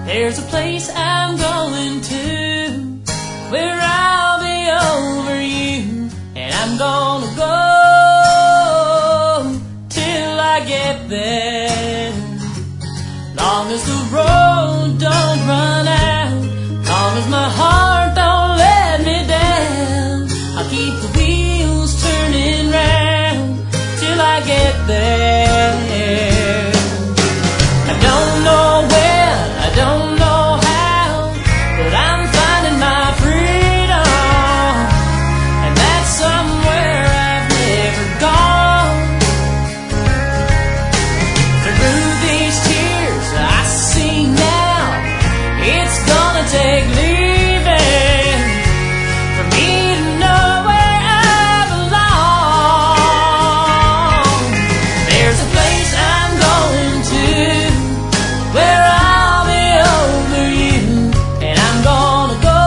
There's a place I'm going to where I'll be over you, and I'm gonna go till I get there. Long as the road don't run out, long as my heart don't let me down, I'll keep the wheels turning round till I get there. I don't know when, I don't know how, but I'm finding my freedom, and that's somewhere I've never gone. Through these tears I see now, it's gonna take leaving for me to know where I belong. There's a place I'm going to where I'll be over you, and I'm gonna go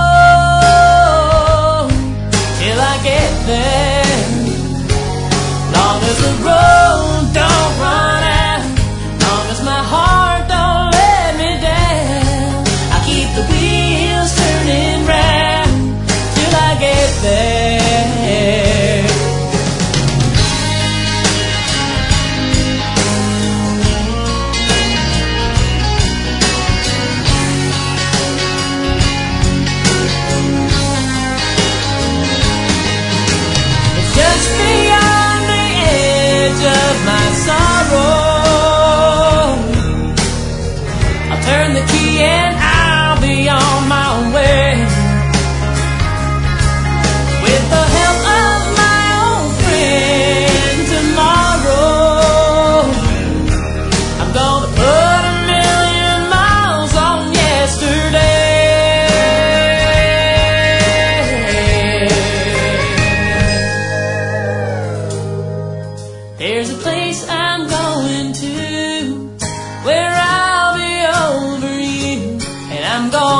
till I get there. Long as the road don't run out, long as my heart don't let me down, I'll keep the wheels turning round till I get there. It's just beyond the edge of my sorrow. I'll turn the key and I'll be on my way. With the help of my old friend tomorrow, I'm gonna put 1,000,000 miles on yesterday. There's a place I'm going to where I'll be over you, and I'm going